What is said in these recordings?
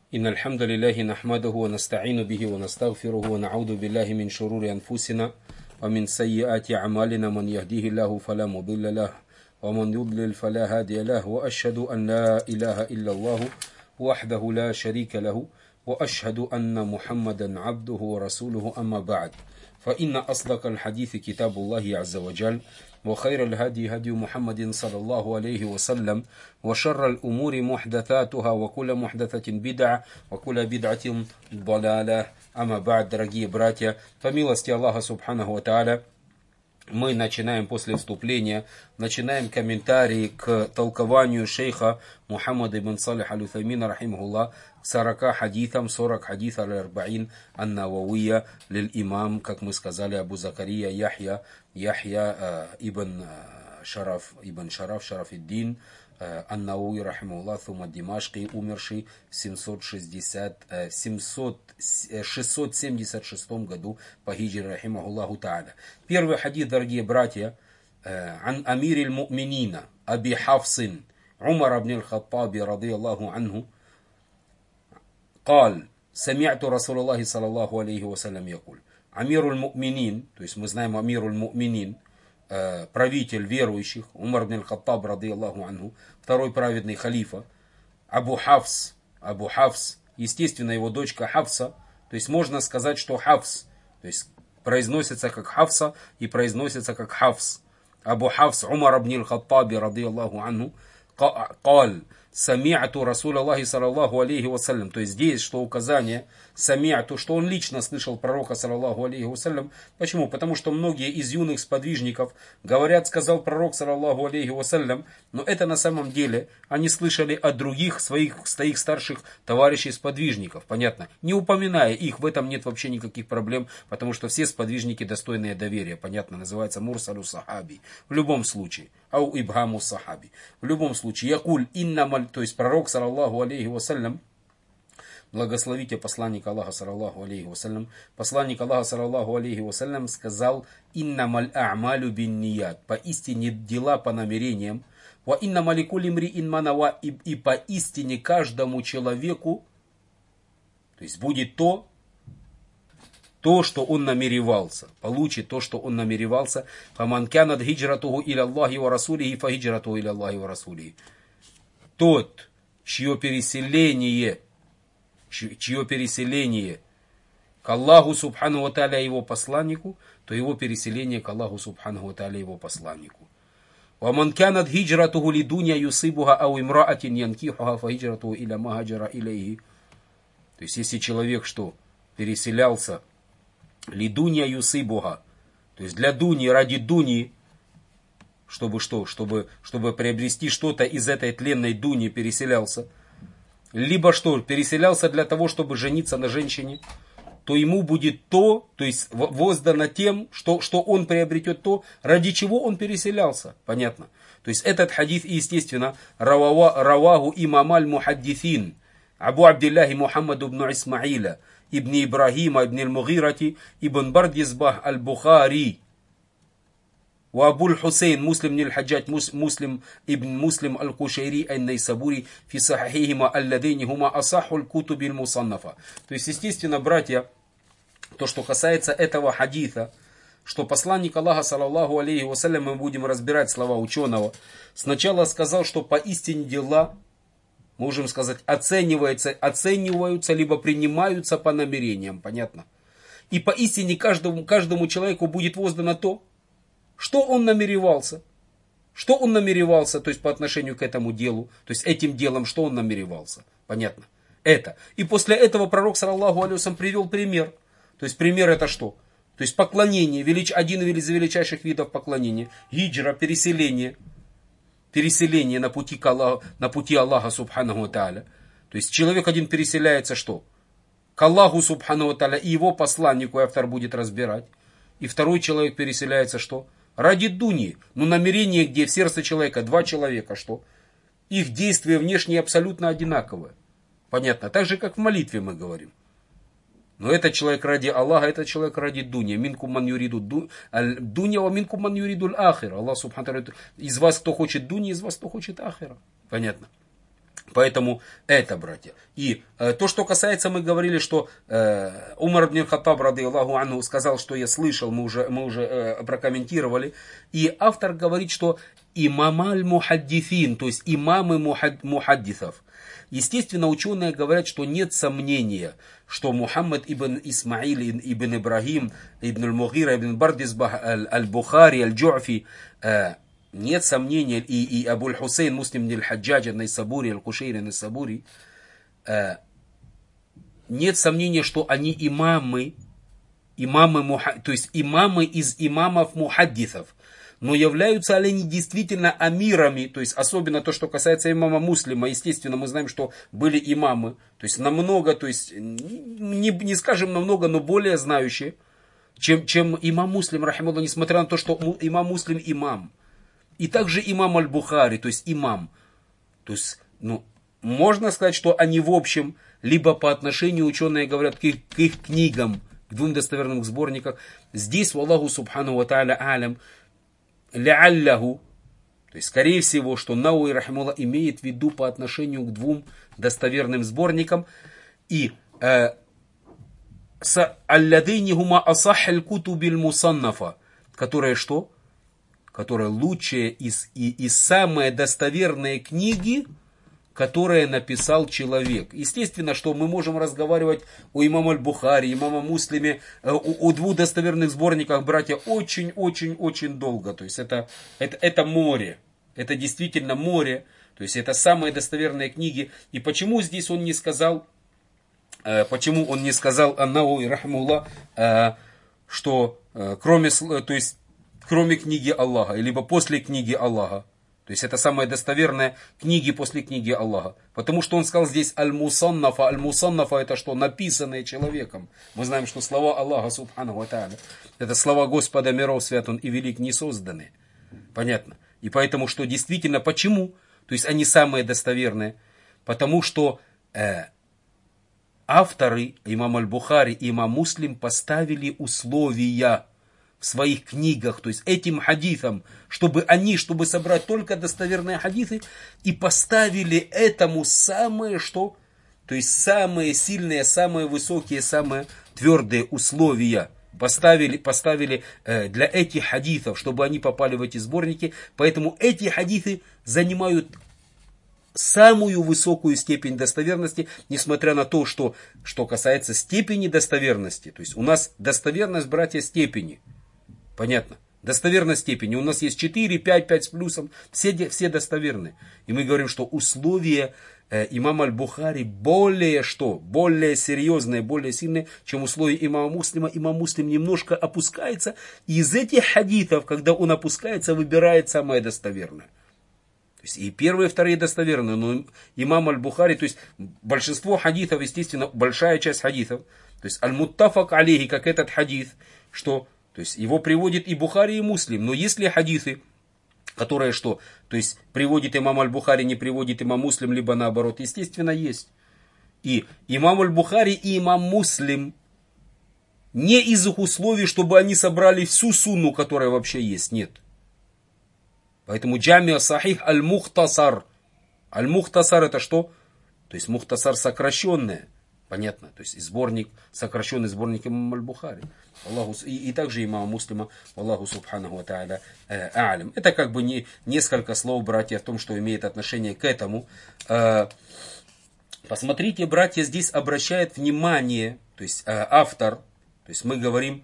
إن الحمد لله نحمده ونستعين به ونستغفره ونعوذ بالله من شرور أنفسنا ومن سيئات أعمالنا. من يهديه الله فلا مضل له ومن يضلل فلا هادي له، وأشهد أن لا إله إلا الله وحده لا شريك له، وأشهد أن محمدا عبده ورسوله. أما بعد، فإن أصدق الحديث كتاب الله عز وجل، وخير الهدي هدي محمد صلى الله عليه وسلم، وشر الأمور محدثاتها، وكل محدثة بدعة، وكل بدعة ضلالة. أما بعد, дорогие братья, по милости Аллаха Субханаху ва Тааля, мы начинаем после вступления, начинаем комментарии к толкованию шейха Мухаммада ибн Салих аль-Уthаймина, рахимахуллах, 40 хадитам, 40 хадитов аль-Арбаин ан-Нававия лиль-имам, как мы сказали, Абу Закария Яхья ибн Шараф-ид-Дин ан-Навави, рахимахуллах, Сума Димашки, умерший в 676 году по хиджре, рахимахуллаху тааля. Первый хадис, дорогие братья, عن أمير المؤمنين أبي حفص عمر بن الخطاب رضي الله عنه قال: سمعت رسول الله صلى الله عليه وسلم يقول. Амируль Му'минин, то есть мы знаем Амируль Му'минин, правитель верующих, Умар ибн аль-Хаттаб, ради Аллаху анху, второй праведный халифа. Абу Хафс, естественно, его дочка Хафса, то есть можно сказать, что Хафс, то есть произносится как Хафса и произносится как Хафс. Абу Хафс Умар ибн аль-Хаттаб, ради Аллаху анху, قال: сами'ату Расулаллахи саллаллаху алейхи вассалям. То есть здесь, что указание сами'ату, что он лично слышал пророка саллаллаху алейхи вассалям. Почему? Потому что многие из юных сподвижников говорят, сказал пророк саллаллаху алейхи вассалям, но это на самом деле они слышали от других своих старших товарищей сподвижников. Понятно? Не упоминая их, в этом нет вообще никаких проблем, потому что все сподвижники достойные доверия. Понятно? Называется мурсалю сахаби. В любом случае. Ау ибхаму сахаби. В любом случае. Якуль иннамаль, то есть пророк, саллаллаху алейхи вассалям, благословите посланника Аллаха, саллаллаху алейхи вассалям, посланник Аллаха, саллаллаху алейхи вассалям, сказал: иннамаль а'малю бин ният, поистине дела по намерениям, ва иннамали кулли мриин ма нава, и поистине каждому человеку, то есть будет то, что он намеревался, получит то, что он намеревался. Фаман канат хиджратуху иля Аллахи ва расулихи фа хиджратуху иля Аллахи ва расулихи. Тот, чье переселение к Аллаху Субхану ва Тааля его посланнику, то его переселение к Аллаху Субхану ва Тааля его посланнику. Ваман канат хиджратуху ли дунья юсибуха ау имраатин янкихуха фа хиджратуху иля ма хаджара илейхи. То есть если человек что переселялся лидунья юсибуха, то есть для дуни, ради дуни, чтобы приобрести что-то из этой тленной дуни, переселялся, либо переселялся для того, чтобы жениться на женщине, то ему будет то есть воздано тем, что он приобретет то, ради чего он переселялся. Понятно? То есть этот хадис, естественно, раваху имам аль-мухаддисин Абу Абдиллахи Мухаммад ибн Исмаиля ибн Ибрахима ибн аль-Мугирати ибн Бардизбах аль-Бухари, وأبو الحسين مسلم بن الحجاج مسلم ابن مسلم القشيري النيسابوري في صحيحهما اللذين هما أصح الكتب المصنفة. То есть, естественно, братья, то, что касается этого хадиса, что посланник Аллаха, саллаллаху алейхи вассалям, мы будем разбирать слова ученого, сначала сказал, что поистине дела, мы можем сказать, оцениваются, либо принимаются по намерениям. Понятно? И поистине каждому человеку будет воздано то, что он намеревался, то есть по отношению к этому делу, то есть этим делом, что он намеревался. Понятно? Это. И после этого пророк, саллаллаху алейхи вассалям, привел пример. То есть пример это что? То есть поклонение, один из величайших видов поклонения, хиджра, переселение на пути Аллаха Субханаху ва Тааля. То есть человек один переселяется что? К Аллаху Субханаху ва Тааля и его посланнику, автор будет разбирать. И второй человек переселяется что? Ради дуни. Но намерение, где в сердце человека два человека, что? Их действия внешние абсолютно одинаковые. Понятно? Так же, как в молитве мы говорим. Но этот человек ради Аллаха, этот человек ради дуни. Минкум ман юриду дуня, ва минкум ман юриду ахира. Аллах субхану ва тааля: из вас кто хочет дуни, из вас кто хочет ахира. Понятно? Поэтому это, братья. И то, что касается, мы говорили, что Умар ибн Хаттаб, ради Аллаху анху, сказал, что я слышал, мы уже прокомментировали. И автор говорит, что имам аль-мухаддифин, то есть имамы мухаддисов. Естественно, ученые говорят, что нет сомнения, что Мухаммад ибн Исмаил ибн Ибрагим, ибн аль-Мугира, ибн Бардисбах, аль-Бухари, аль-Джу'фи, нет сомнения, и Абуль Хусейн, Муслим аль-Хаджадж, аль-Найсабури, аль-Кушейри, аль-Найсабури, нет сомнения, что они имамы, то есть имамы из имамов мухаддисов. Но являются ли они действительно амирами, то есть особенно то, что касается имама Муслима, естественно, мы знаем, что были имамы, то есть намного, то есть не скажем намного, но более знающие, чем имам Муслим, рахималлах, несмотря на то, что имам Муслим имам. И также имам аль-Бухари, то есть имам. То есть, можно сказать, что они в общем, либо по отношению, ученые говорят, к их книгам, к двум достоверным сборникам. Здесь, валлаху субхану ва тааля алям, ля'алляху, то есть, скорее всего, что Науи, рахималлах, имеет в виду по отношению к двум достоверным сборникам. И алладейнихума асаххаль кутубиль мусаннафа, которые что? Которые лучшие и самые достоверные книги, которые написал человек. Естественно, что мы можем разговаривать о имаме аль-Бухари, имаме Муслиме, о двух достоверных сборниках, братья, очень-очень-очень долго. То есть это море. Это действительно море. То есть это самые достоверные книги. И почему здесь он не сказал, Ан-Науи, рахимахуллах, что кроме книги Аллаха, либо после книги Аллаха. То есть это самые достоверные книги после книги Аллаха. Потому что он сказал здесь аль-мусаннафа. Аль-мусаннафа это что? Написанные человеком. Мы знаем, что слова Аллаха субхану ва тааля, это слова Господа миров, свят он и велик, не созданы. Понятно? И поэтому, что действительно, почему? То есть они самые достоверные. Потому что авторы, имам аль-Бухари и имам Муслим, поставили условия в своих книгах, то есть этим хадисам, чтобы собрать только достоверные хадисы, и поставили этому самые что? То есть самые сильные, самые высокие, самые твердые условия поставили для этих хадисов, чтобы они попали в эти сборники. Поэтому эти хадисы занимают самую высокую степень достоверности, несмотря на то, что касается степени достоверности. То есть у нас достоверность, братья, степени. Понятно? Достоверность степени. У нас есть 4, 5, 5 с плюсом. Все достоверны. И мы говорим, что условия имама аль-Бухари более серьезные, более сильные, чем условия имама Муслима. Имам Муслим немножко опускается. И из этих хадисов, когда он опускается, выбирает самое достоверное. То есть и первые, и вторые достоверные. Но имам аль-Бухари, то есть большинство хадисов, естественно, большая часть хадисов. То есть аль-муттафак алейхи, как этот хадис, что... То есть его приводит и Бухари, и Муслим. Но есть ли хадисы, которые что? То есть приводит имам аль-Бухари, не приводит имам Муслим, либо наоборот? Естественно, есть. И имам аль-Бухари и имам Муслим не из их условий, чтобы они собрали всю сунну, которая вообще есть. Нет. Поэтому джамиа сахих аль-мухтасар. Аль-мухтасар это что? То есть мухтасар сокращенное. Понятно, то есть сборник, сокращенный сборник имама аль-Бухари. И также имама Муслима, Аллаху субханаху ва тааля а'алям. Это как бы несколько слов, братья, в том, что имеет отношение к этому. Посмотрите, братья, здесь обращает внимание, то есть автор, то есть мы говорим,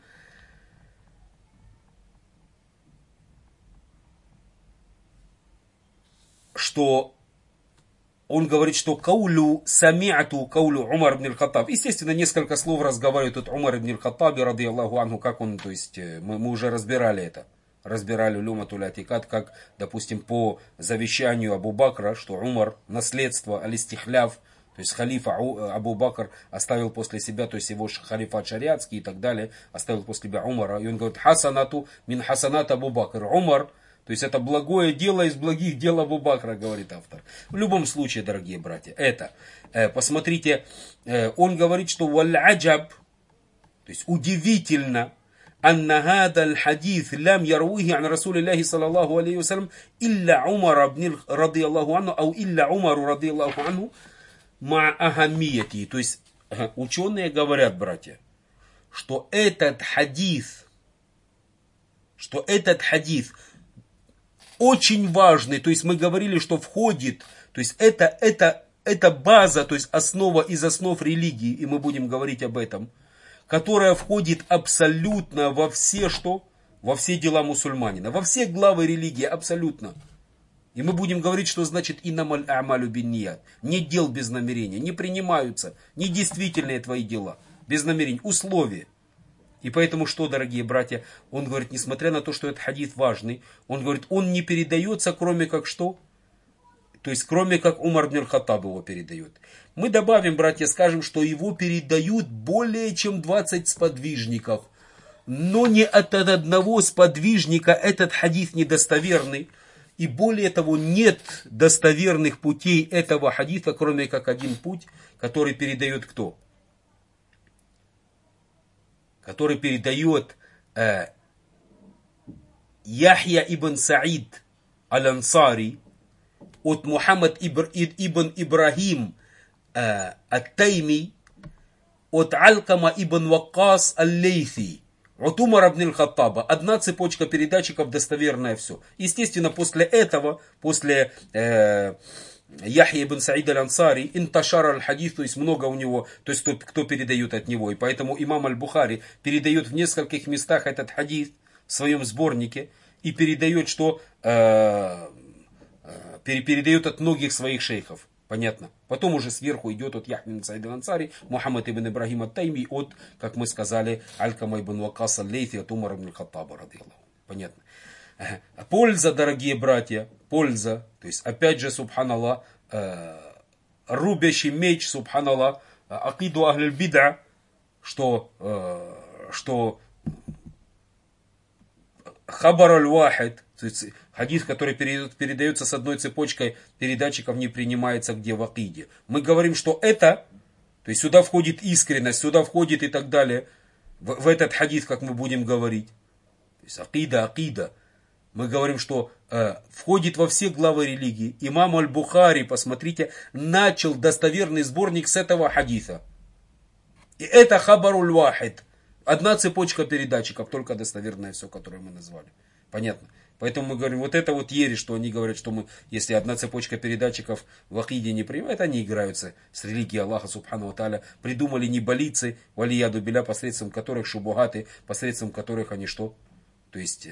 что он говорит, что каулю сами'ату, каулю Умар ибн аль-Хаттаб. Естественно, несколько слов разговаривает тут Умар ибн аль-Хаттаби, ради Аллаху анху, как он, то есть мы уже разбирали это. Разбирали люматуль атикат, как, допустим, по завещанию Абу Бакра, что Умар, наследство, алистихляв, то есть халифа Абу Бакр оставил после себя, то есть его халифат шариатский и так далее, оставил после себя Умара. И он говорит, хасанату мин хасанат Абу Бакр. Умар, то есть это благое дело из благих дел Абу Бакра, говорит автор. В любом случае, дорогие братья, это, посмотрите, он говорит, что валь-аджаб, то есть удивительно, анна хада аль-хадис лям яруихи ан Расулиллахи саллаллаху алейхи вассалям илля Умар радиаллаху анху, ау илля Умару радиаллаху анху ма ахаммияти. То есть ученые говорят, братья, что этот хадис очень важный. То есть мы говорили, что входит, то есть это база, то есть основа из основ религии, и мы будем говорить об этом, которая входит абсолютно во все дела мусульманина, во все главы религии, абсолютно. И мы будем говорить, что значит иннамаль а'малю бинният. Нет дел без намерения, не принимаются недействительные твои дела, без намерений, условия. И поэтому что, дорогие братья, он говорит, несмотря на то, что этот хадис важный, он говорит, он не передается, кроме как что? То есть, кроме как Умар ибн аль-Хаттаб его передает. Мы добавим, братья, скажем, что его передают более чем 20 сподвижников. Но ни от одного сподвижника этот хадис недостоверный. И более того, нет достоверных путей этого хадиса, кроме как один путь, который передает кто? Который передает Яхья ибн Саид аль-Ансари от Мухаммад ибн Ибрахим ат-Тайми, от Алькама ибн Ваккас аль-Лейси, от Умара ибн аль-Хаттаба. Одна цепочка передатчиков, достоверное все. Естественно, после этого, после Яхья ибн Саид аль-Ансари, инташар аль-хадис, то есть много у него, то есть кто передает от него. И поэтому имам аль-Бухари передает в нескольких местах этот хадис в своем сборнике и передает, что передает от многих своих шейхов. Понятно. Потом уже сверху идет от Яхья ибн Саид аль-Ансари, Мухаммад ибн Ибрахим ат-Тайми, от, как мы сказали, Алькама ибн Ваккас аль-Лейси, от Умара ибн аль-Хаттаба, радиаллаху. Понятно. Польза, дорогие братья, польза, то есть опять же, субханаллах, рубящий меч, субханаллах, акиду ахль бид'a, что хабар аль-вахид, хадис, который передается с одной цепочкой передатчиков, не принимается где в акиде. Мы говорим, что это, то есть сюда входит искренность, сюда входит и так далее, в этот хадис, как мы будем говорить. То есть акида. Мы говорим, что входит во все главы религии. Имам аль-Бухари, посмотрите, начал достоверный сборник с этого хадиса. И это хабаруль вахид. Одна цепочка передатчиков, только достоверное все, которое мы назвали. Понятно? Поэтому мы говорим, вот это вот ересь, что они говорят, что мы, если одна цепочка передатчиков в акиде не принимает, они играются с религией Аллаха Субхану ва Тааля. Придумали неболицы, валияду билля, посредством которых шубугаты, посредством которых они что? То есть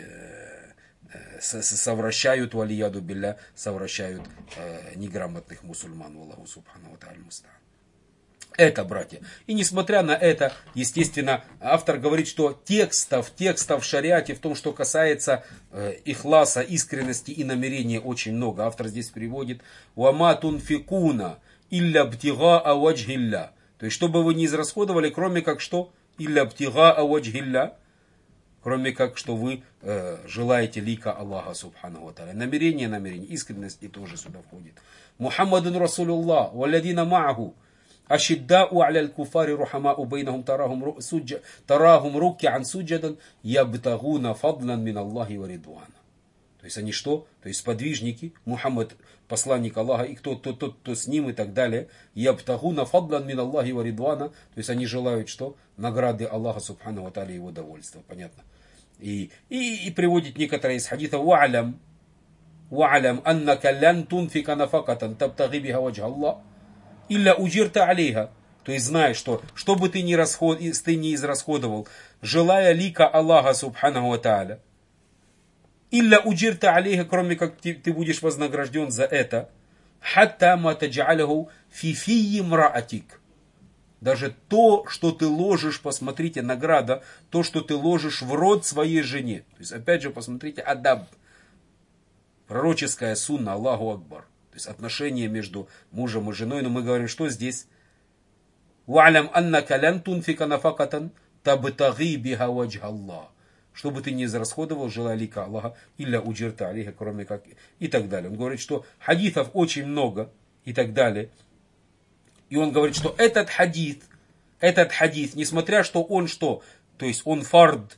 совращают валияду билля, совращают неграмотных мусульман. Аллаху Субхану ва Тааля муста'ан. Это, братья. И несмотря на это, естественно, автор говорит, что текстов в шариате, в том, что касается ихласа, искренности и намерения, очень много. Автор здесь приводит «Вама тунфикуна илля бтигаа ваджхилля». То есть, что бы вы ни израсходовали, кроме как что? Илля бтигаа ваджхилля. Кроме как, что вы желаете лика Аллаха Субхану ва Тааля. Намерение, искренность и тоже сюда входит. Мухаммадун Расулуллах, валядина ма'аху. Ашиддау аля аль-куфари рухамау бейнахум тарахум рук'ан суджадан ябтагуна фадлан мин Аллахи ва ридвана. То есть они что? То есть сподвижники, Мухаммад, посланник Аллаха, и кто с ним и так далее. Ябтагуна фадлан мин Аллахи ва ридвана. То есть они желают что? Награды Аллаха Субхану ва Тааля, его довольства. Понятно? И приводит некоторые из хадитов. Ва'алям аннака лян тунфика нафакатан табтаги биха ваджха Аллах. Илля уджирта алейха. То есть знай, что бы ты ни израсходовал, желая лика Аллаха Субхану ва Тааля. Илля уджирта алейха, кроме как ты будешь вознагражден за это. Хатта ма тадж'аляху фи фийи мраатик. Даже то, что ты ложишь, посмотрите, награда, то, что ты ложишь в рот своей жене. То есть, опять же, посмотрите, адаб. Пророческая сунна, Аллаху Акбар. То есть отношения между мужем и женой. Но мы говорим, что здесь? Ва'алям аннака лян тунфика нафакатан табтаги биха ваджха Аллах. Чтобы ты не израсходовал, желая лика Аллаха, илля уджирта алейха, кроме как, и так далее. Он говорит, что хадисов очень много, и так далее. И он говорит, что этот хадис, несмотря что он что, то есть он фард,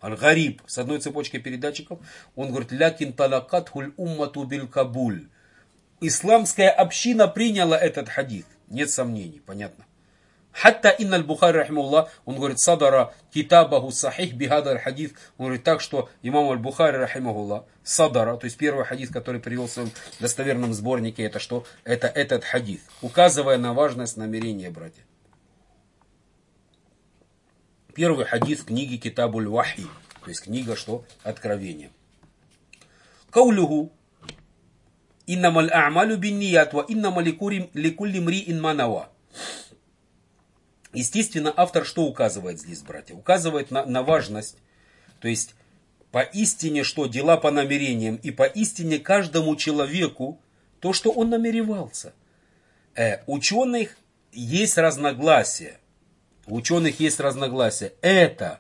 Аль-Гариб, с одной цепочкой передатчиков, он говорит, лякин талакат хуль уммату биль кабуль. Исламская община приняла этот хадис. Нет сомнений, понятно. Хатта инна аль-Бухари, рахимуллах, он говорит, садара китабаху сахих бихадар хадис. Он говорит так, что имам аль-Бухари, рахимуллах, садара, то есть первый хадис, который привел в своем достоверном сборнике, это что? Это этот хадис, указывая на важность намерения, братья. Первый хадис книги Китабуль Вахи, то есть книга что? Откровение. Каулюху. Иннамаль а'малю бинният ва иннама ликулли мриин манава. Естественно, автор что указывает здесь, братья? Указывает на важность, то есть поистине что? Дела по намерениям и поистине каждому человеку то, что он намеревался. Ученых есть разногласия. У ученых есть разногласия. Это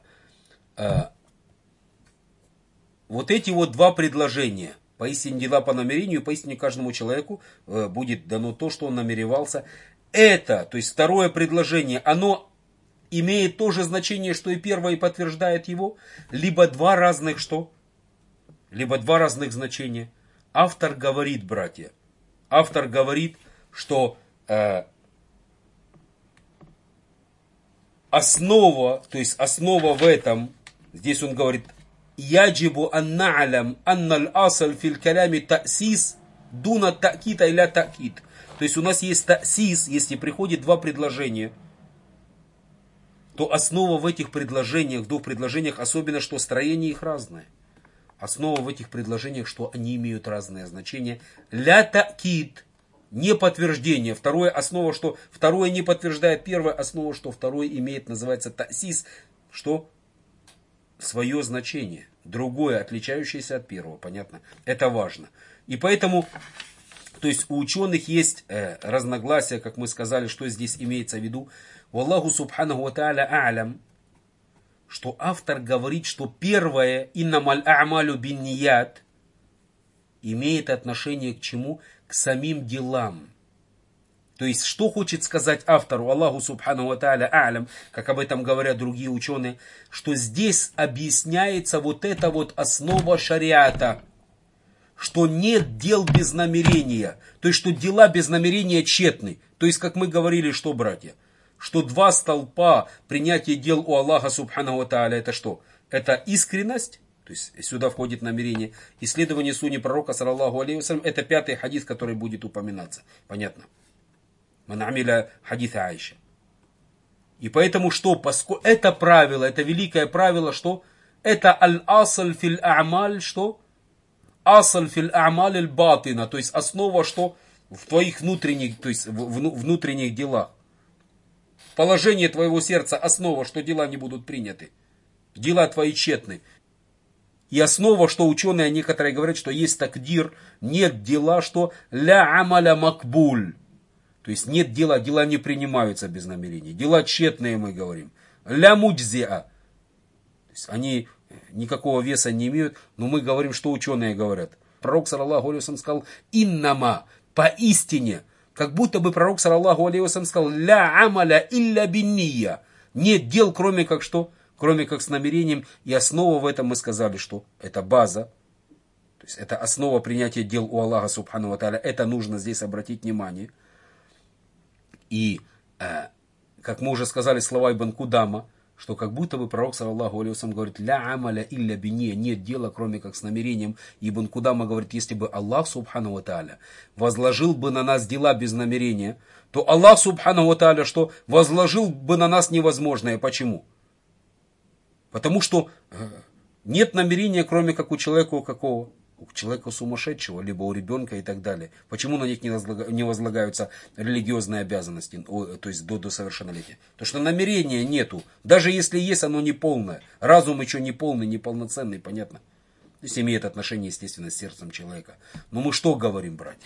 вот эти вот два предложения. Поистине дела по намерению, поистине каждому человеку будет дано то, что он намеревался. Это, то есть второе предложение, оно имеет то же значение, что и первое, и подтверждает его. Либо два разных что? Либо два разных значения. Автор говорит, братья, автор говорит, что основа, то есть основа в этом, здесь он говорит, яджибу ан на'лям анна аль-асл фил калями та'сис дуна та'кита иля та'кит. То есть у нас есть та'сис, если приходит два предложения, то основа в этих предложениях, в двух предложениях, особенно что строение их разное. Основа в этих предложениях, что они имеют разное значение. Ля та'кит. Не подтверждение. Второе основа, что второе не подтверждает первое. Основа, что второе имеет, называется та'сис. Что? Свое значение. Другое, отличающееся от первого. Понятно? Это важно. И поэтому, то есть у ученых есть разногласия, как мы сказали, что здесь имеется в виду. Валлаху субханаху ва та'аля а'лям. Что автор говорит, что первое, иннамаль а'малю бинният, имеет отношение к чему? К самим делам. То есть, что хочет сказать автору, Аллаху субхану ва та'аля а'лям, как об этом говорят другие ученые, что здесь объясняется вот эта вот основа шариата, что нет дел без намерения, то есть, что дела без намерения тщетны. То есть, как мы говорили, что, братья, что два столпа принятия дел у Аллаха субхану ва та'аля, это что? Это искренность. То есть сюда входит намерение. Исследование сунни пророка, саллаллаху алейхи вассалям, это пятый хадис, который будет упоминаться. Понятно? Ман амиля хадиса Аиша. И поэтому что? Поскольку это правило, это великое правило, что? Это аль-асаль фил а'маль, что? Асаль фил а'маль аль-батина. То есть основа, что? В твоих внутренних, то есть внутренних делах. Положение твоего сердца, основа, что дела не будут приняты. Дела твои тщетны. И основа, что ученые некоторые говорят, что есть такдир, нет дела, что ля амаля макбуль. То есть нет дела, дела не принимаются без намерения. Дела тщетные, мы говорим. Ля муджзиа. То есть они никакого веса не имеют, но мы говорим, что ученые говорят. Пророк, саллаллаху алейхи вассалям, сказал иннама, поистине. Как будто бы пророк, саллаллаху алейхи вассалям, сказал ля амаля илля бинния. Нет дел, кроме как что? Кроме как с намерением, и основа в этом мы сказали, что это база, то есть это основа принятия дел у Аллаха субхану ва та'аля, это нужно здесь обратить внимание. И, как мы уже сказали, слова Ибн Кудама, что как будто бы пророк, саллаллаху алейхи вассалям, говорит, ля амаля илля бинния, нет дела, кроме как с намерением. Ибн Кудама говорит, если бы Аллах субхану ва та'аля возложил бы на нас дела без намерения, то Аллах субхану ва та'аля что? Возложил бы на нас невозможное. Почему? Потому что нет намерения, кроме как у человека у какого? У человека сумасшедшего, либо у ребенка и так далее. Почему на них не возлагаются религиозные обязанности, то есть до совершеннолетия? Потому что намерения нету. Даже если есть, оно не полное. Разум еще не полный, неполноценный, понятно? То есть имеет отношение, естественно, с сердцем человека. Но мы что говорим, братья?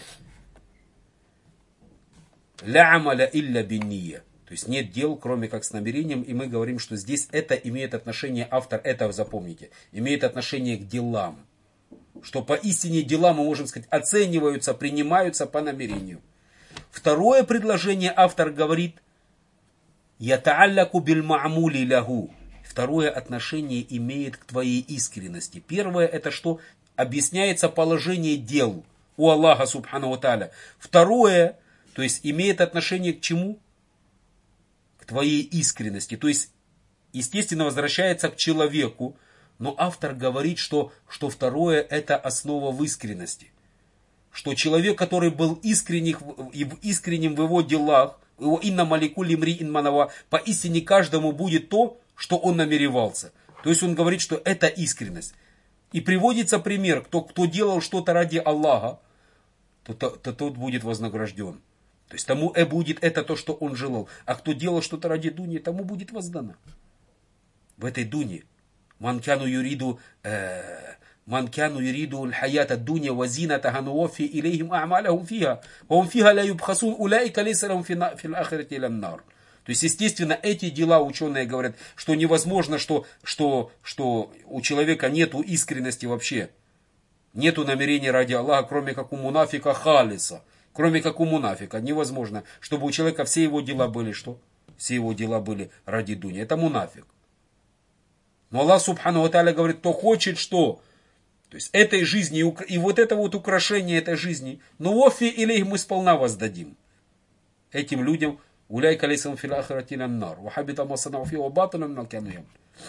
Ля амаля илля бинния. То есть нет дел, кроме как с намерением. И мы говорим, что здесь это имеет отношение, автор этого запомните, имеет отношение к делам. Что поистине дела, мы можем сказать, оцениваются, принимаются по намерению. Второе предложение автор говорит, ята'алляку биль ма'мули лягу. второе отношение имеет к твоей искренности. Первое это что? Объясняется положение дел у Аллаха Субхану ва Тааля. Второе, то есть имеет отношение к чему? К твоей искренности. То есть, естественно, возвращается к человеку. Но автор говорит, что второе это основа в искренности. Что человек, который был искренним в его делах, его инна малику лимри инманава, поистине каждому будет то, что он намеревался. То есть он говорит, что это искренность. И приводится пример, кто делал что-то ради Аллаха, то тот будет вознагражден. То есть тому будет это то, что он желал. А кто делал что-то ради дуни, тому будет воздано. В этой дуне. Манкяну юриду الحياة الدنيا وزينتها نوفي إليهم أعمالهم فيها وهم فيها لا يبخسون أولئك ليس لهم في الآخرة إلا النار. То есть, естественно, эти дела ученые говорят, что невозможно, что у человека нету искренности вообще. Нету намерения ради Аллаха, кроме как у мунафика халиса. Кроме как у мунафика. Невозможно, чтобы у человека все его дела были что? Все его дела были ради дуни. Это мунафик. Но Аллах Субхану ва Тааля говорит, кто хочет что? То есть этой жизни и вот это вот украшение этой жизни, но вофи или мы сполна воздадим. Этим людям уляйка лейсам фил ахирати лан-нар ва хабита ма санау фи ва батилун ма кану ямалун.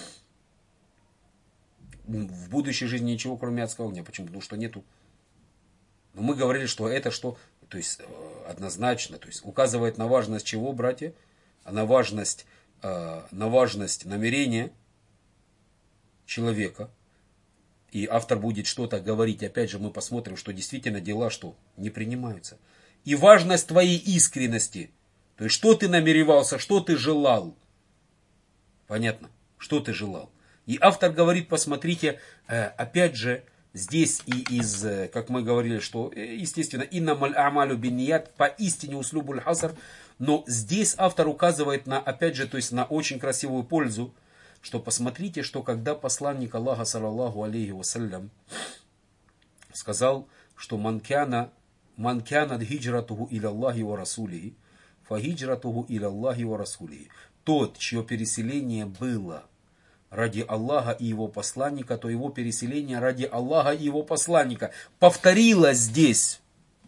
В будущей жизни ничего, кроме адского огня. Почему? Потому что нету. Но мы говорили, что это что? То есть однозначно, то есть указывает на важность чего, братья? На важность намерения человека. И автор будет что-то говорить. Опять же мы посмотрим, что действительно дела что? Не принимаются. И важность твоей искренности. То есть что ты намеревался, что ты желал. Понятно? Что ты желал. И автор говорит, посмотрите, опять же, здесь и как мы говорили, что, естественно, иннамаль а'малю бинният, поистине услюбуль хасар, но здесь автор указывает на, опять же, то есть на очень красивую пользу, что посмотрите, что когда посланник Аллаха, саллаллаху алейхи вассалям, сказал, что манкянат хиджратуху иля Аллахи ва расулихи, фа хиджратуху иля Аллахи ва расулихи. Тот, чье переселение было ради Аллаха и его посланника, то его переселение ради Аллаха и его посланника. Повторилось здесь.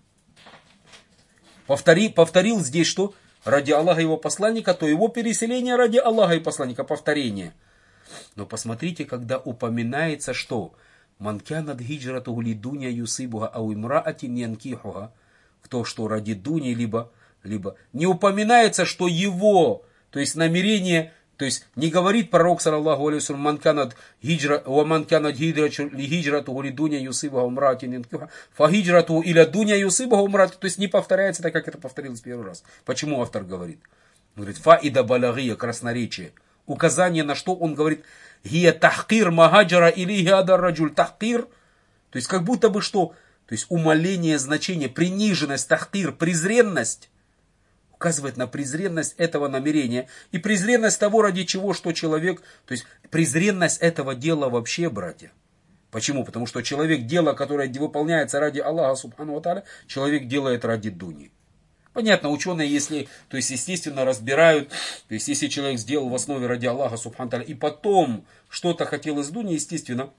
Повторил здесь что? Ради Аллаха и его посланника, то его переселение ради Аллаха и посланника. Повторение. Но посмотрите, когда упоминается, что манкянат хиджратуху лидуня юсибуха ау имраатин янкихуха, кто что ради дуни, либо не упоминается, что его, то есть намерение. То есть не говорит пророк, саллаллаху алейхи вассалям, манканат хиджратуху ли дуня юсибаху умратин янкиха, фа хиджратуху иля дуня юсибаху умратин. То есть не повторяется так, как это повторилось первый раз. Почему автор говорит? Он говорит, фаида балагия, красноречие. Указание на что он говорит, гия тахкир магаджара или гиадар раджуль тахкир. То есть как будто бы что? То есть умаление значения, приниженность, тахкир, презренность. Указывает на презренность этого намерения. И презренность того, ради чего, что человек... То есть презренность этого дела вообще, братья. Почему? Потому что человек, дело, которое выполняется ради Аллаха, субхану ва тааля, человек делает ради дуни. Понятно, ученые, если, то есть, естественно, разбирают, то есть, если человек сделал в основе ради Аллаха, субхану ва тааля, и потом что-то хотел из дуни, естественно,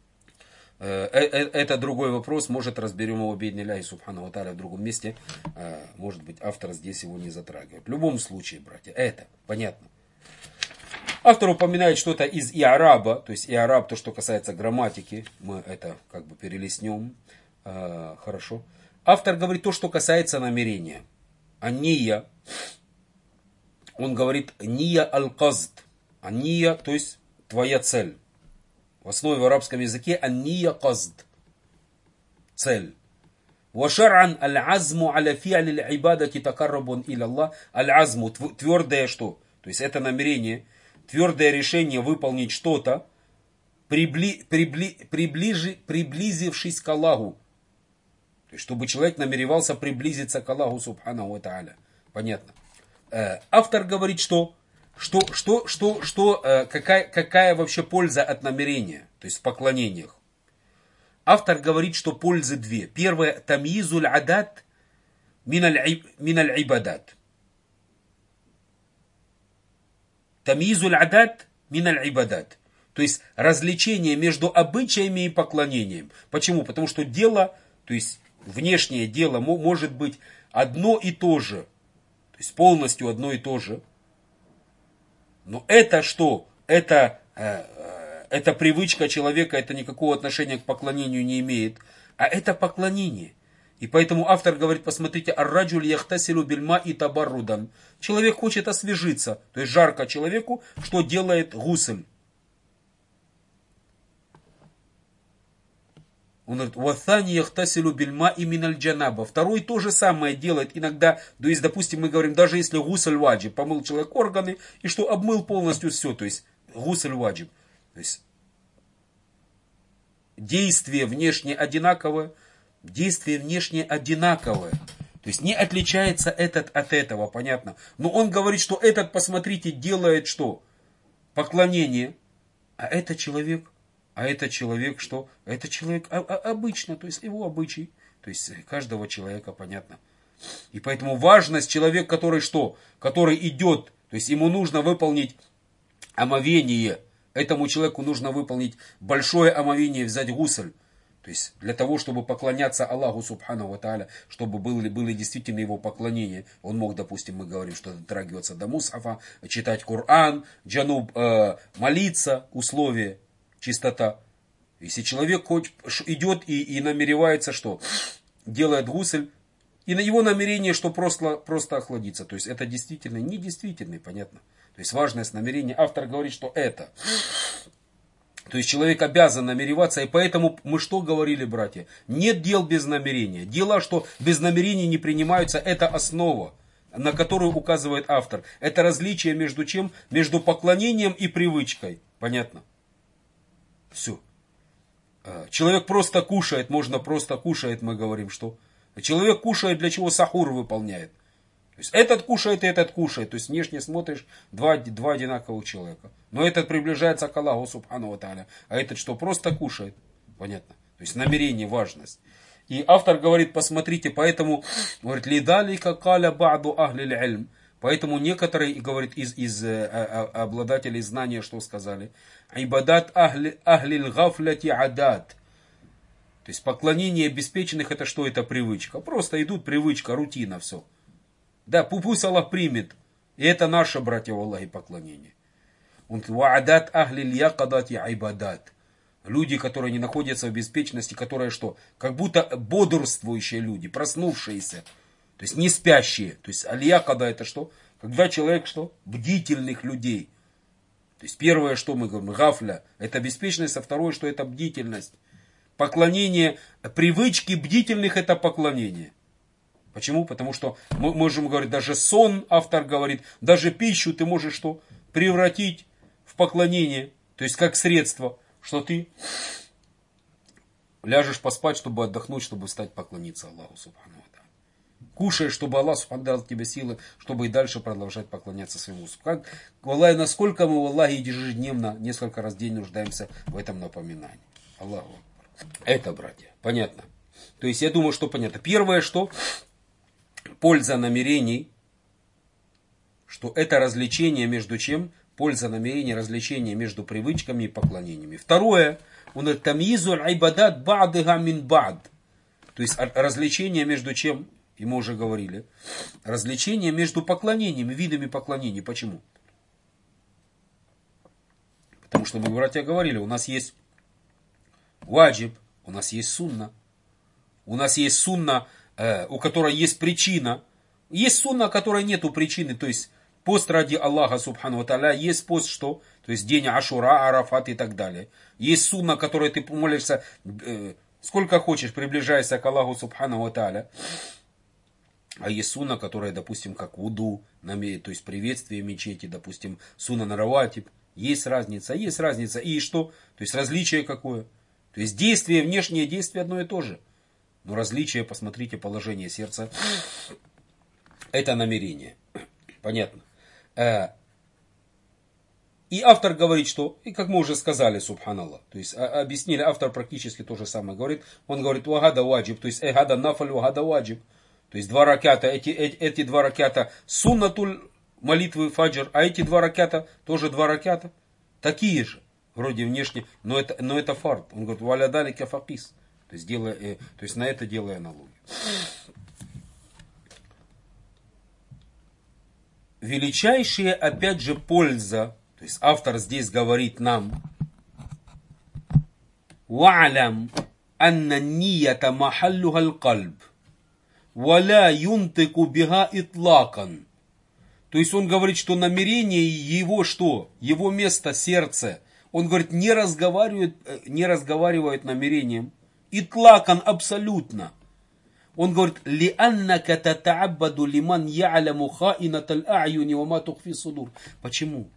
это другой вопрос, может разберем его бейдниляхи субхану ва тааля в другом месте, может быть автор здесь его не затрагивает. В любом случае, братья, это понятно. Автор упоминает что-то из иараба, то есть иараб, то, что касается грамматики, мы это как бы перелистнем, хорошо. Автор говорит то, что касается намерения. Ания, он говорит ния аль-казд, ания, то есть твоя цель. В основе в арабском языке анния казд. Цель. Вашар'ан аль-азму аля фи'али аль-ибадати такаррабун иля Аллах. Аль-азму, твердое что? То есть это намерение, твердое решение выполнить что-то, приблизившись к Аллаху. То есть чтобы человек намеревался приблизиться к Аллаху субханаху ва тааля. Понятно. Автор говорит, что какая вообще польза от намерения, то есть в поклонениях. Автор говорит, что пользы две. Первое, тамйизуль адат миналь ибадат. Тамйизуль адат миналь ибадат. То есть развлечение между обычаями и поклонением. Почему? Потому что дело, то есть внешнее дело может быть одно и то же. То есть полностью одно и то же. Но это что? Это привычка человека, это никакого отношения к поклонению не имеет. А это поклонение. И поэтому автор говорит, посмотрите, ар-раджуль яхтасилу бильма и табаррудан. Человек хочет освежиться, то есть жарко человеку, что делает гусль. Он говорит, ваthani яхтасилу бильма и миналь джанаба. Второй то же самое делает иногда, то есть, допустим, мы говорим, даже если гусль ваджиб, помыл человек органы, и что обмыл полностью все, то есть гусль ваджиб. То есть действие внешне одинаковое, действие внешне одинаковое. То есть не отличается этот от этого, понятно. Но он говорит, что этот, посмотрите, делает что? Поклонение. А этот человек что? Это человек обычно, то есть его обычай. То есть каждого человека, понятно. И поэтому важность человека, который что? Который идет, то есть ему нужно выполнить омовение. Этому человеку нужно выполнить большое омовение, взять гусль. То есть для того, чтобы поклоняться Аллаху Субхану ва Тааля, чтобы были действительно его поклонения. Он мог, допустим, мы говорим, что дотрагиваться до мусхафа, читать Коран, джануб, молиться, условия, чистота. Если человек хоть идет и намеревается, что делает гусль, и на его намерение, что просто охладиться. То есть это действительно, недействительный, понятно. То есть важность намерения. Автор говорит, что это. То есть человек обязан намереваться, и поэтому мы что говорили, братья? Нет дел без намерения. Дела, что без намерения не принимаются, это основа, на которую указывает автор. Это различие между чем? Между поклонением и привычкой. Понятно? Все. Человек просто кушает, можно просто кушает, мы говорим, что? Человек кушает, для чего сахур выполняет. То есть этот кушает и этот кушает. То есть внешне смотришь два одинаковых человека. Но этот приближается к Аллаху Субхану ва Тааля. А этот что? Просто кушает. Понятно? То есть намерение, важность. И автор говорит, посмотрите, поэтому, говорит, лидалика каля ба'ду ахлил ильм. Поэтому некоторые, говорит, из обладателей знания, что сказали? Ибадат ахлил гафляти адат. То есть поклонение обеспеченных, это что? Это привычка. Просто идут, привычка, рутина, все. Да, пусть Аллах примет. И это наше, братья, в Аллахе, поклонение. Он говорит, ваадат ахлил якадати айбадат. Люди, которые не находятся в беспечности, которые что? Как будто бодрствующие люди, проснувшиеся. То есть не спящие. То есть аль-якада это что? Когда человек что? Бдительных людей. То есть первое, что мы говорим, гафля, это беспечность, а второе, что это бдительность. Поклонение, привычки бдительных это поклонение. Почему? Потому что мы можем говорить, даже сон, автор говорит, даже пищу ты можешь что? Превратить в поклонение. То есть как средство, что ты ляжешь поспать, чтобы отдохнуть, чтобы стать поклониться Аллаху Субхану ва Тааля. Кушаешь, чтобы Аллах Субхану дал тебе силы, чтобы и дальше продолжать поклоняться своему Субхану. Валлахи, насколько мы, валлахи, ежедневно, несколько раз в день нуждаемся в этом напоминании. Аллаху Акбар. Это, братья, понятно. То есть я думаю, что понятно. Первое, что польза намерений, что это развлечение между чем? Польза намерений, развлечение между привычками и поклонениями. Второе, он говорит, тамизу аль-айбадат ба'дыга мин ба'д. То есть развлечение между чем? И мы уже говорили. Развлечение между поклонениями, видами поклонений. Почему? Потому что мы, братья, говорили, у нас есть ваджиб, у нас есть сунна. У нас есть сунна, у которой есть причина. Есть сунна, у которой нету причины. То есть пост ради Аллаха Субхану ва Тааля. Есть пост что? То есть день Ашура, Арафат и так далее. Есть сунна, которой ты молишься сколько хочешь, приближаясь к Аллаху Субхану ва Тааля. А есть сунна, которая, допустим, как вуду, то есть приветствие мечети, допустим, сунна на раватиб. Есть разница. И что? То есть различие какое? То есть действие, внешнее действие одно и то же. Но различие, посмотрите, положение сердца. Это намерение. Понятно. И автор говорит, что, и как мы уже сказали, субханаллах, то есть объяснили, автор практически то же самое говорит. Он говорит, вагада ваджиб, то есть гада нафаль, вагада ваджиб. То есть два ракята, эти два ракята суннатуль молитвы фаджр, а эти два ракята тоже два ракята. такие же, вроде внешне, но это фард. Он говорит, валя далика факис. То есть на это делая аналогию. Величайшая, опять же, польза, то есть автор здесь говорит нам, «Ва'лям анна нията махаллюха аль-кальб, валя юнтыку биха итлакан». То есть он говорит, что намерение его что? Его место, сердце. Он говорит, не разговаривают намерением. Итлакан абсолютно. Он говорит, «Лианнака тата'аббаду лиман я'ляму хаинаталь а'юни ва ма тухфи судур». Почему?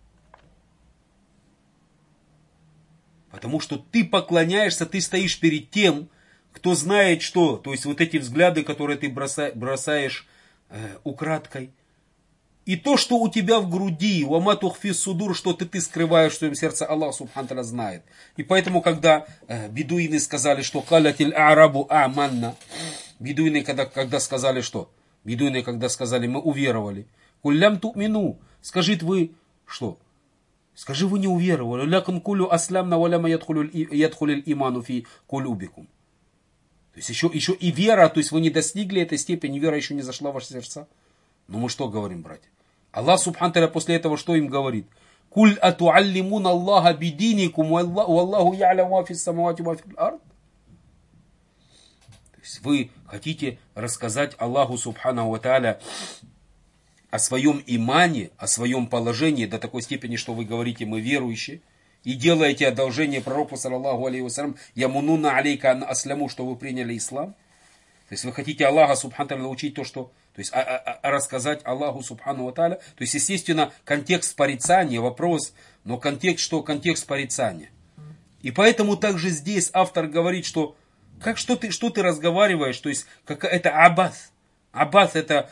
Потому что ты поклоняешься, ты стоишь перед тем, кто знает что. То есть вот эти взгляды, которые ты бросаешь украдкой. И то, что у тебя в груди, ва ма тухфи судур, что ты скрываешь в своем сердце, Аллах субхану ва тааля знает. И поэтому, когда бедуины сказали, что «Калятиль а'рабу а'манна», бедуины, когда сказали что? Бедуины, когда сказали, мы уверовали. Куллям ту'мину. Скажите вы, что? Скажи, вы не уверовали. Лякун кулю аслямна валяма ядхулиль иману фи кулюбикум. То есть еще и вера, то есть вы не достигли этой степени, вера еще не зашла в ваши сердца. Ну мы что говорим, братья? Аллах субхану та'аля после этого что им говорит? Куль атуаллимун Аллаха бидиникум, валлаху я'лям ма фис самавати ва фил ард. То есть вы хотите рассказать Аллаху субхану ва та'аля о своем имане, о своем положении до такой степени, что вы говорите, мы верующие, и делаете одолжение пророку, саллаллаху алейхи вассалям, ямунуна алейка ан асляму, что вы приняли ислам. То есть вы хотите Аллаха субхану та'аля научить то, что... То есть рассказать Аллаху субхану ва та'аля. То есть, естественно, контекст порицания, вопрос, но контекст что? Контекст порицания. И поэтому также здесь автор говорит, что что ты разговариваешь, то есть это аббас. Аббас это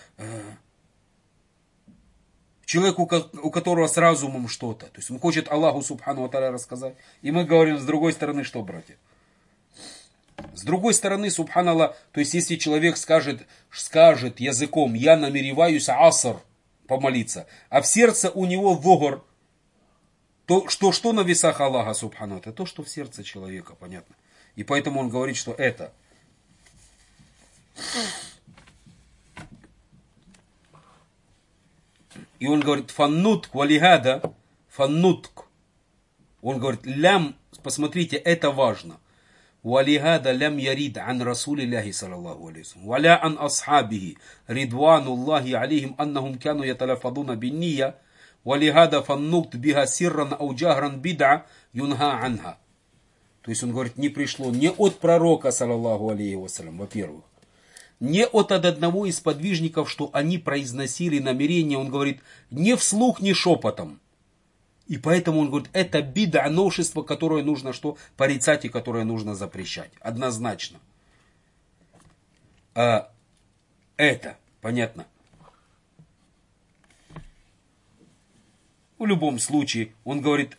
человек, у которого с разумом что-то. То есть он хочет Аллаху субхану ва та'аля рассказать. И мы говорим с другой стороны, что, братья? С другой стороны, субханаллах, то есть если человек скажет языком, я намереваюсь аср помолиться, а в сердце у него вогор, то что на весах Аллаха субхану, это то, что в сердце человека, понятно. И поэтому он говорит, что это. И он говорит, фаннутк валихада, фаннутк. Он говорит, лям, посмотрите, это важно. ولهذا لم يرد عن رسول الله صلى الله عليه وسلم ولا عن أصحابه رضوان الله عليهم أنهم كانوا يتلفظون بالنية ولهذا فالنطق بها سرا أو جهرا بدعة ينهى عنها. То есть он говорит, не пришло не от пророка, саллаллаху алейхи вассалям, во-первых, не от одного из подвижников, что они произносили намерение, он говорит, не вслух, не шепотом. И поэтому он говорит, это бида, новшество, которое нужно что? Порицать и которое нужно запрещать. Однозначно. Это, понятно. В любом случае, он говорит,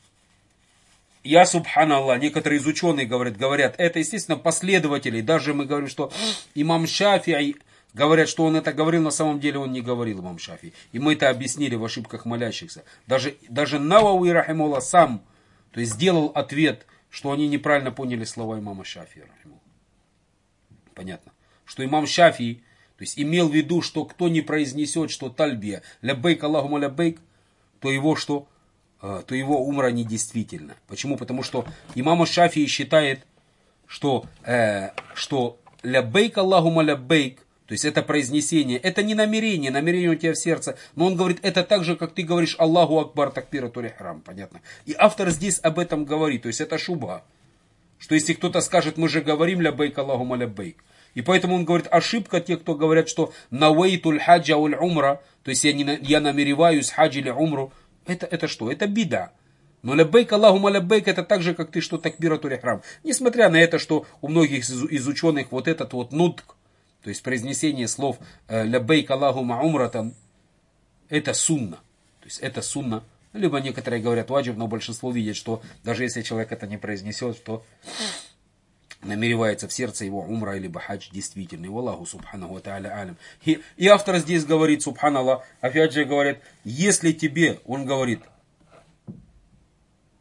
я субханаллах, некоторые из ученых говорят, это, естественно, последователи. Даже мы говорим, что имам Шафи'и, говорят, что он это говорил, на самом деле он не говорил, имам Шафи. И мы это объяснили в ошибках молящихся. Даже Навауи рахимулла сам, то есть сделал ответ, что они неправильно поняли слова имама Шафи рахимулла. Понятно. Что имам Шафи, то есть имел в виду, что кто не произнесет, что тальбия, ляббейк Аллахума ляббейк, то его что? То его умра недействительно. Почему? Потому что имам Шафи считает, что ляббейк Аллахума ляббейк, то есть это произнесение, это не намерение у тебя в сердце. Но он говорит, это так же, как ты говоришь Аллаху Акбар такбиратуль ихрам, понятно. И автор здесь об этом говорит, то есть это шубха. Что если кто-то скажет, мы же говорим ляббейк Аллахума ляббейк. И поэтому он говорит, ошибка тех, кто говорят, что навейтуль хаджа уль умра, то есть я намереваюсь хадж или умру, это что? Это бида. Но ляббейк Аллахума ляббейк это так же, как ты что такбиратуль ихрам. Несмотря на это, что у многих из ученых вот этот вот нутк, то есть произнесение слов ляббейк Аллахума умратан, это сунна. То есть это сунна. Либо некоторые говорят ваджиб, но большинство видят, что даже если человек это не произнесет, то намеревается в сердце его умра или хадж действительный. Аллаху субханаху ва тааля алям. И автор здесь говорит, субханаллах, опять же говорит, если тебе, он говорит,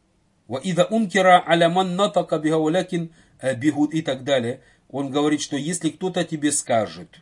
وَإِذَا أُنْكِرَ عَلَى مَنْ نَطَقَ بِهَا وَلَكِنْ بِهُدْ и так далее. Он говорит, что если кто-то тебе скажет,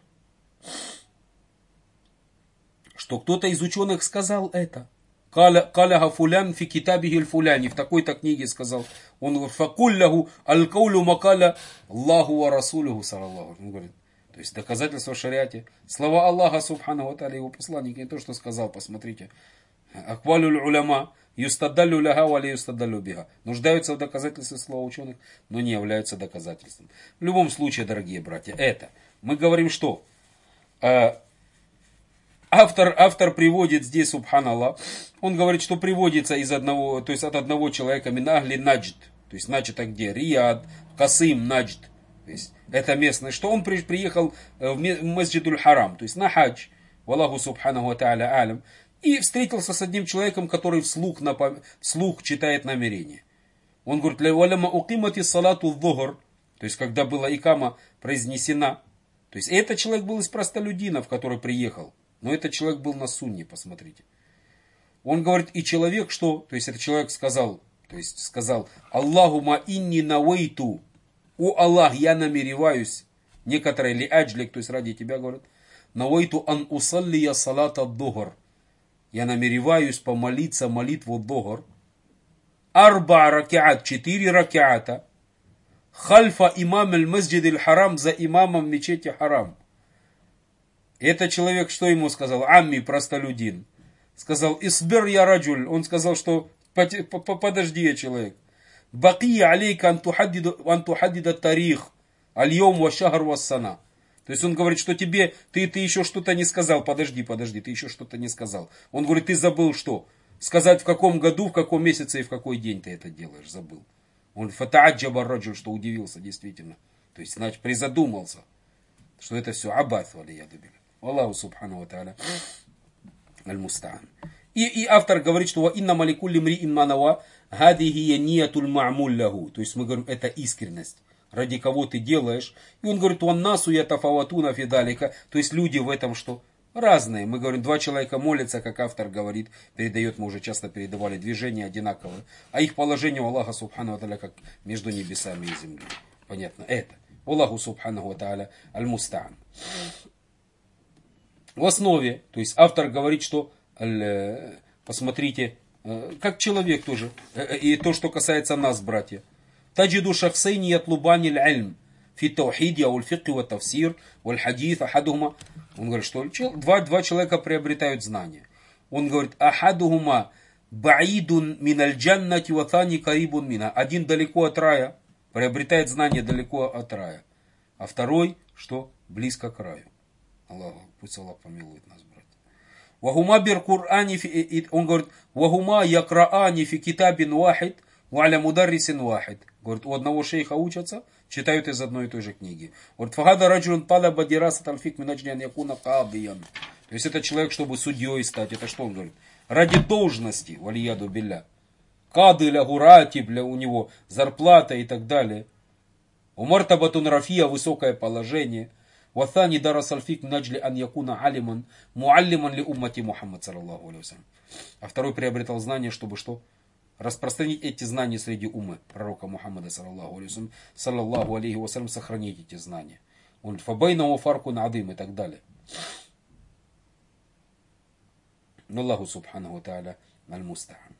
что кто-то из ученых сказал это, قالها فلان في كتابه الفلاني, в такой-то книге сказал, он говорит, فَقُلْ لَهُ الْقَوْلُ مَقَالَ اللَّهُ وَرَسُولُهُ саллаллаху. Он говорит, то есть доказательство в шариате. Слова Аллаха, субхану ва тааля, его посланника, не то, что сказал, посмотрите. Аквалюль уляма, юстадаллю ляха вали юстадаллю биха. Нуждаются в доказательстве слова ученых, но не являются доказательством. В любом случае, дорогие братья, это. Мы говорим, что автор приводит здесь, субханаллах, он говорит, что приводится из одного, то есть от одного человека, минахли наджд. То есть наджд это где? Рияд, Касым, наджд. То есть это местное, что он приехал в Масджидуль Харам, то есть на хадж, валлаху субханаху ва тааля алям, и встретился с одним человеком, который вслух читает намерение. Он говорит, «Валяма уқимати салату dhuhr», то есть когда была икама произнесена. То есть этот человек был из простолюдинов, который приехал, но этот человек был на сунне, посмотрите. Он говорит, и человек что? То есть этот человек сказал, «Аллахума инни навейту», «О Аллах, я намереваюсь», некоторые ли аджлик, то есть ради тебя говорят, «Навейту ан усаллия салата dhuhr», я намереваюсь помолиться молитву dhuhr, арба ракиат, 4 ракиата, хальфа имам аль-масджид аль-харам, за имамом мечети харам. Этот человек что ему сказал? Амми, простолюдин. Сказал, исбир я раджуль. Он сказал, что подожди, я человек. Бакия алейка антухаддида тарих, аль-йом ва шахр ва сана. То есть он говорит, что ты еще что-то не сказал. Подожди, ты еще что-то не сказал. Он говорит, ты забыл что? Сказать в каком году, в каком месяце и в какой день ты это делаешь, забыл. Он фатааджаба раджуль, что удивился действительно. То есть, значит, призадумался, что это все абат, валияду билля. Аллаху субхану ва тааля аль-мустаан. И автор говорит, что инна маликулли мри инманава гадихи ниятуль ма'муль лаху. То есть мы говорим, это искренность. Ради кого ты делаешь. И он говорит, ваннасу ятафаватуна фидалика. То есть люди в этом что? Разные. Мы говорим, 2 человека молятся, как автор говорит, передает, мы уже часто передавали, движения одинаковые. А их положение у Аллаха субхану ва тааля как между небесами и землей. Понятно? Это. Аллаху субхану ва тааля аль-мустаан. В основе, то есть автор говорит, что, посмотрите, как человек тоже, и то, что касается нас, братья. Таджиду шахсайни ятлубани аль-ильм фи таухиди ау аль-фикхи ва тавсир ва аль-хадис ахадухума. Он говорит, что два человека приобретают знания. Он говорит, ахадухума баидун мин аль-джаннати ва тани карибун мина. Один далеко от рая, приобретает знания далеко от рая. А второй, что близко к раю. Аллах, пусть Аллах помилует нас, братья. Вахума бир Кур'ани, он говорит, вахума якра'ани фи китабин вахид, ва аля мударрисин вахид. Говорит, у одного шейха учатся, читают из одной и той же книги. Говорит, фагада раджун талаба дирасат аль-фик мин аджли ан якуна кадиян. То есть это человек, чтобы судьей стать. Это что он говорит? Ради должности, валияду билля. Кады ля гуратиб, у него зарплата и так далее. У мартабатун рафия, высокое положение. Ваthani дарас аль-фик мин аджли ан якуна алиман муаллиман ли уммати Мухаммад саллаллаху алейхи вассалям. А второй приобретал знания, чтобы что? Распространить эти знания среди уммы пророка Мухаммада саллаллаху алейхи вассалям, сохранить эти знания. Он фабайна фарку надым и так далее. Аллаху субханаху ва тааля аль-мустаан.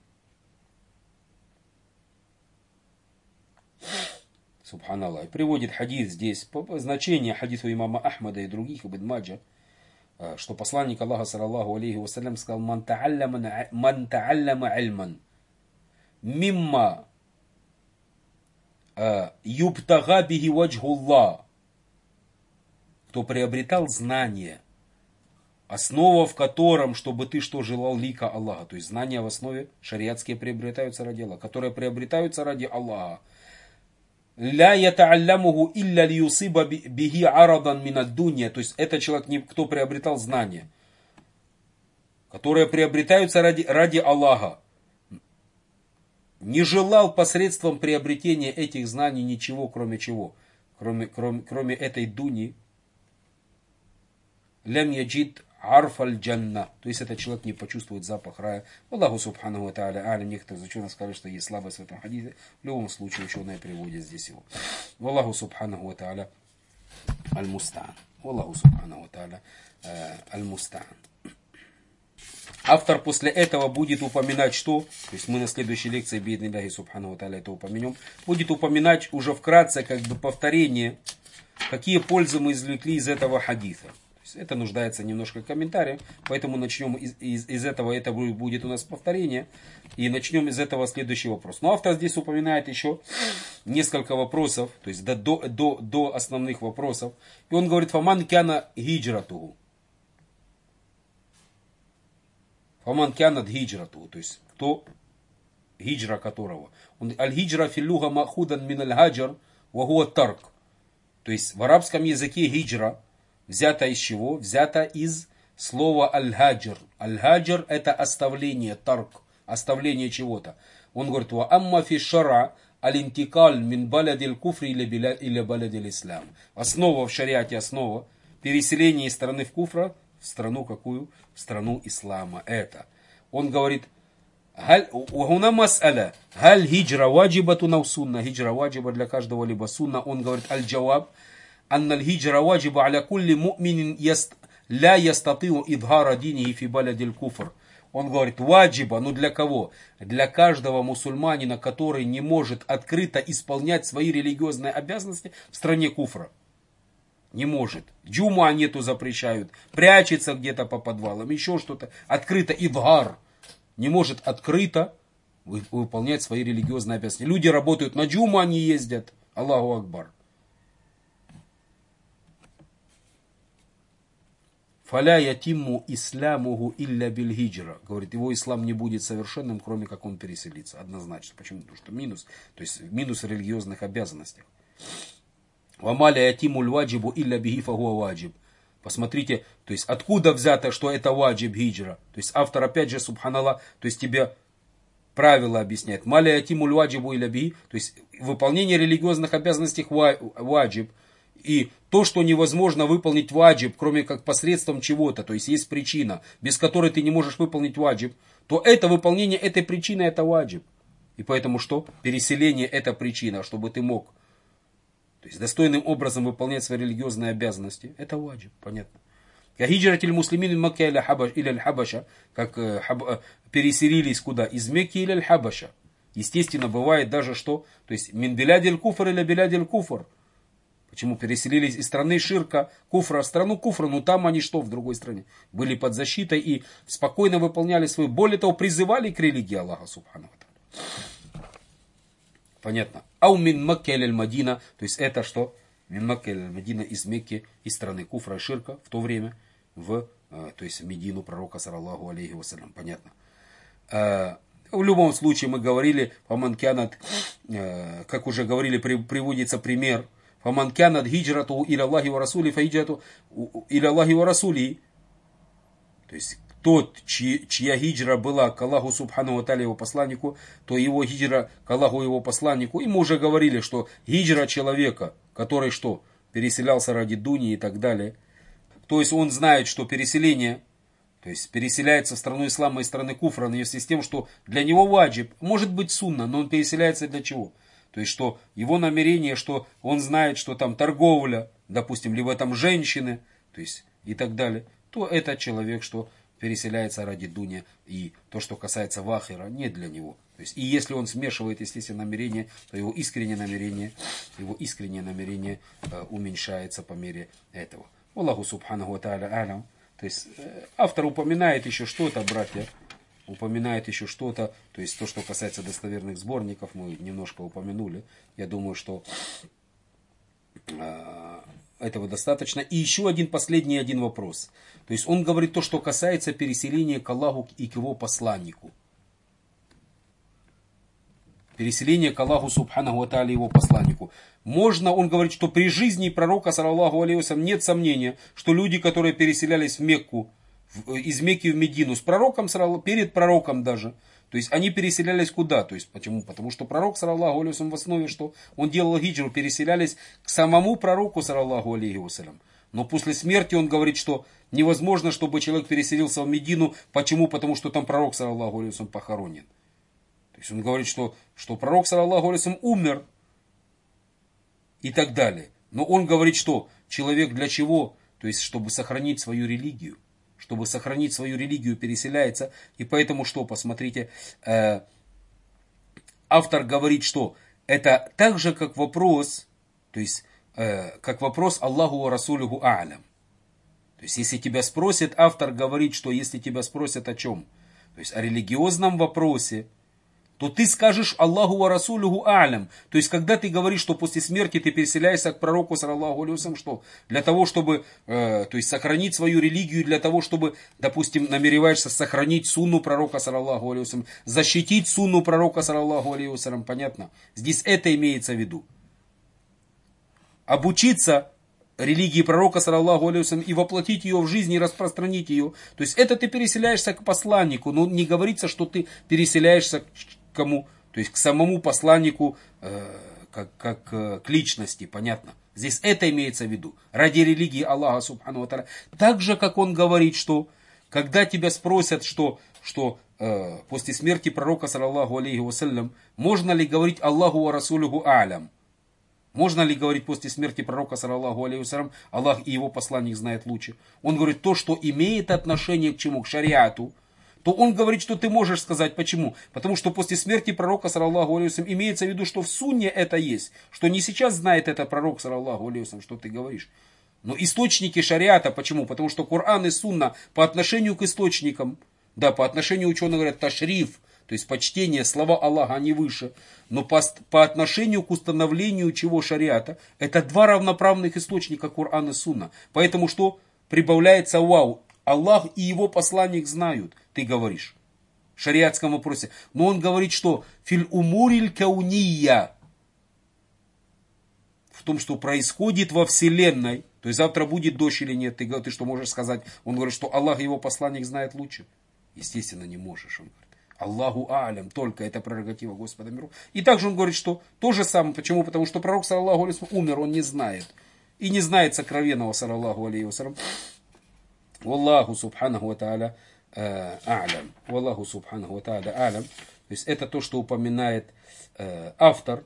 Субханаллах. Приводит хадис здесь, значение хадису имама Ахмада и других, Ибн Маджа, что посланник Аллаха саллаллаху алейхи вассалям сказал, ман та'алляма ильман мимма юбтага бихи ваджхуллах, кто приобретал знание, основа в котором, чтобы ты что желал лика Аллаха, то есть знания в основе шариатские приобретаются ради Аллаха, которые приобретаются ради Аллаха. Ля ята'аллямуху илля льюсиба бихи арадан минад дунья, то есть это человек, кто приобретал знания, которые приобретаются ради Аллаха, не желал посредством приобретения этих знаний ничего, кроме чего? Кроме этой дуни. Лям яджид арф аль-джанна. То есть этот человек не почувствует запах рая. Аллаху субханаху ва тааля алям. Некоторые из ученых сказали, что есть слабость в этом хадисе. В любом случае ученые приводят здесь его. Аллаху субханаху ва тааля аль-мустаан. Аллаху субханаху ва тааля аль-мустаан. Автор после этого будет упоминать что? То есть мы на следующей лекции, биидниллахи субханаху ва тааля, это упомянем. Будет упоминать уже вкратце, как бы повторение, какие пользы мы извлекли из этого хадиса. То есть это нуждается немножко в комментариях, поэтому начнем из этого, это будет у нас повторение. И начнем из этого следующий вопрос. Но автор здесь упоминает еще несколько вопросов, то есть до основных вопросов. И он говорит, фаман кяна хиджратуху. Фаман кянат хиджрату, то есть кто хиджра которого. Аль-хиджра филлюга махудан мин аль-хаджар вагуа тарк. То есть в арабском языке хиджра взято из чего? Взято из слова аль-хаджр. Аль-хаджр это оставление, тарк, оставление чего-то. Он говорит, ва амма фи шара аль-интикаль мин баладиль куфри или баладиль ислам. Основа в шариате, основа переселение из страны в куфра в страну какую? В страну ислама. Это. Он говорит, угуна мас'аля, халь хиджра ваджибату нау сунна. Хиджра ваджиба для каждого либо сунна. Он говорит, аль-джаваб, анна аль-хиджра ваджиба аля кулли му'минин ля ястатиу идхара динихи фи баладиль куфр. Он говорит, ваджиба, ну для кого? Для каждого мусульманина, который не может открыто исполнять свои религиозные обязанности в стране куфра. Не может. Джума нету, запрещают. Прячется где-то по подвалам. Еще что-то. Открыто идгар. Не может открыто выполнять свои религиозные обязанности. Люди работают на джума, они ездят. Аллаху Акбар. Фаля ятимму исламуху илля биль хиджра. Говорит, его ислам не будет совершенным, кроме как он переселится. Однозначно. Почему? Потому что минус. То есть минус в религиозных обязанностях. Вамаля ятимуль ваджибу илля бихи фагуа ваджиб. Посмотрите, то есть откуда взято, что это ваджиб хиджра. То есть автор опять же, субханаллах, то есть тебе правило объясняет. Маля ятимуль ваджибу илля бихи. То есть выполнение религиозных обязанностей ваджиб. И то, что невозможно выполнить ваджиб, кроме как посредством чего-то, то есть есть причина, без которой ты не можешь выполнить ваджиб, то это выполнение этой причины, это ваджиб. И поэтому что? Переселение это причина, чтобы ты мог, то есть достойным образом выполнять свои религиозные обязанности. Это ваджиб, понятно. Хиджратиль муслимин Макка или аль-Хабаша, как переселились куда? Из Мекки или аль-Хабаша. Естественно, бывает даже что? То есть мин билядиль куфр или билядиль куфр. Почему переселились из страны ширка, куфра, в страну куфра, но там они что в другой стране? Были под защитой и спокойно выполняли свою, более того, призывали к религии Аллаха Субхану. Понятно. Ау мин Макка или Мадина, то есть это что? Мин Макка или Мадина из Мекки, из страны куфра и ширка в то время, то есть в Медину пророка, саллаллаху алейхи вассалям. Понятно. В любом случае мы говорили, фаманкянат, как уже говорили, приводится пример, фаманкянат хиджрату иля Аллахи ва расули фаиджрату иля Аллахи ва расули. То есть тот, чья хиджра была к Аллаху Субхану ва Тааля его посланнику, то его хиджра к Аллаху его посланнику. И мы уже говорили, что хиджра человека, который что? Переселялся ради дуни и так далее. То есть он знает, что переселение, то есть переселяется в страну ислама и страны куфра, но если с тем, что для него ваджиб, может быть сунна, но он переселяется для чего? То есть что его намерение, что он знает, что там торговля, допустим, либо там женщины, то есть и так далее, то этот человек, что переселяется ради дуни, и то, что касается вахира, не для него. То есть, и если он смешивает, естественно, намерение, то его искреннее намерение уменьшается по мере этого. Аллаху Субханаху ва Тааля алям. То есть автор упоминает еще что-то, братья, упоминает еще что-то, то есть то, что касается достоверных сборников, мы немножко упомянули. Я думаю, что этого достаточно. И еще последний вопрос. То есть он говорит то, что касается переселения к Аллаху и к его посланнику. Переселение к Аллаху Субханаху ва Тааля его посланнику. Можно, он говорит, что при жизни пророка, саллаллаху алейхи вассалям, нет сомнения, что люди, которые переселялись в Мекку, из Мекки в Медину, с пророком, перед пророком даже, то есть они переселялись куда? То есть почему? Потому что пророк, саллаллаху алейхи вассалям, в основе, что он делал хиджру, переселялись к самому пророку, саллаллаху алейхи вассалям. Но после смерти он говорит, что невозможно, чтобы человек переселился в Медину. Почему? Потому что там пророк, саллаллаху алейхи вассалям, похоронен. То есть он говорит, что пророк, саллаллаху алейхи вассалям, умер и так далее. Но он говорит, что человек для чего? То есть, чтобы сохранить свою религию. Чтобы сохранить свою религию, переселяется. И поэтому что? Посмотрите, автор говорит, что это так же, как вопрос, то есть, как вопрос Аллаху ва Расулюху а'лям. То есть, если тебя спросят, автор говорит, что если тебя спросят о чем? То есть, о религиозном вопросе, то ты скажешь Аллаху ва Расулюху а'лям. То есть, когда ты говоришь, что после смерти ты переселяешься к пророку, саллаллаху алейхи вассалям, что? Для того, чтобы, то есть, сохранить свою религию, для того, чтобы, допустим, намереваешься сохранить сунну пророка, саллаллаху алейхи вассалям, защитить сунну пророка, саллаллаху алейхи вассалям, понятно? Здесь это имеется в виду. Обучиться религии пророка, саллаллаху алейхи вассалям, и воплотить ее в жизнь, и распространить ее. То есть, это ты переселяешься к посланнику, но не говорится, что ты переселяешься к кому? То есть к самому посланнику, как к личности, понятно? Здесь это имеется в виду. Ради религии Аллаха, субхану ва тааля. Так же, как он говорит, что когда тебя спросят, что после смерти пророка, саллаллаху алейхи вассалям, можно ли говорить Аллаху ва Расулюху а'лям? Можно ли говорить после смерти пророка, саллаллаху алейхи вассалям, Аллах и его посланник знает лучше? Он говорит, то, что имеет отношение к чему? К шариату. То он говорит, что ты можешь сказать. Почему? Потому что после смерти пророка, саллаллаху алейхи вассалям, имеется в виду, что в сунне это есть. Что не сейчас знает это пророк, саллаллаху алейхи вассалям, что ты говоришь. Но источники шариата, почему? Потому что Коран и сунна по отношению к источникам, да, по отношению ученые говорят ташриф, то есть почтение, слова Аллаха, они выше. Но по отношению к установлению чего шариата, это два равноправных источника Коран и сунна. Поэтому что? Прибавляется вау. Аллах и его посланник знают, ты говоришь, в шариатском вопросе. Но он говорит, что филь умуриль кауния, в том, что происходит во вселенной, то есть завтра будет дождь или нет, ты что можешь сказать? Он говорит, что Аллах и его посланник знает лучше. Естественно, не можешь, он говорит. Аллаху а'лям, только это прерогатива Господа миров. И также он говорит, что то же самое. Почему? Потому что пророк, саллаллаху алейхи вассалям, умер, он не знает. И не знает сокровенного, саллаллаху алейхи вассалям. Валлаху субханаху ва тааля а'лям. Валлаху субханаху ва тааля а'лям. То есть это то, что упоминает автор.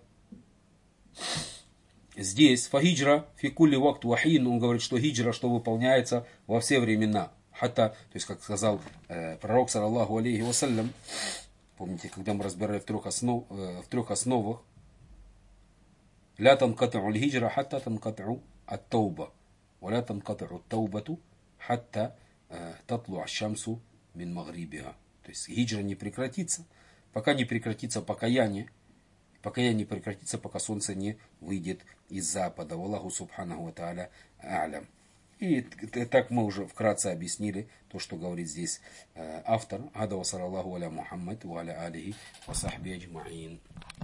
Здесь фахиджра фикулли вакт вахин. Он говорит, что хиджра, что выполняется во все времена. Хата, то есть, как сказал пророк, саллаллаху алейхи вассалям. Помните, когда мы разбирали в трех основах. Ля танкат'у аль-хиджра хатта танкат'у ат-тауба. Ва ля танкат'у ат-таубату хатта татлу аш-шамсу мин магрибиха. То есть хиджра не прекратится, пока не прекратится покаяние. Покаяние не прекратится, пока солнце не выйдет из запада. Аллаху субханаху ва тааля а'лям. И так мы уже вкратце объяснили то, что говорит здесь автор. Ада ва саллаллаху аля Мухаммад ва аля алихи ва сахби аджмаин.